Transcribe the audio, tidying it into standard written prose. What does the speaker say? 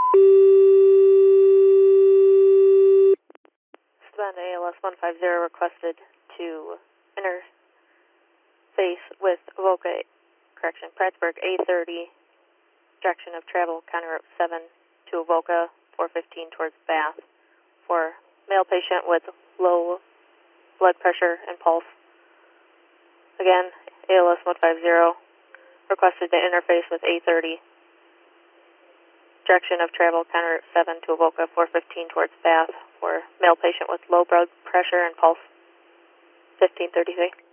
Sven ALS 150 requested to interface with Prattsburg A30, direction of travel, County Route 7 to Avoca 415 towards Bath for male patient with low blood pressure and pulse. Again, ALS 150 requested to interface with A30, direction of travel, County Route 7 to Avoca 415 towards Bath for male patient with low blood pressure and pulse. 1533.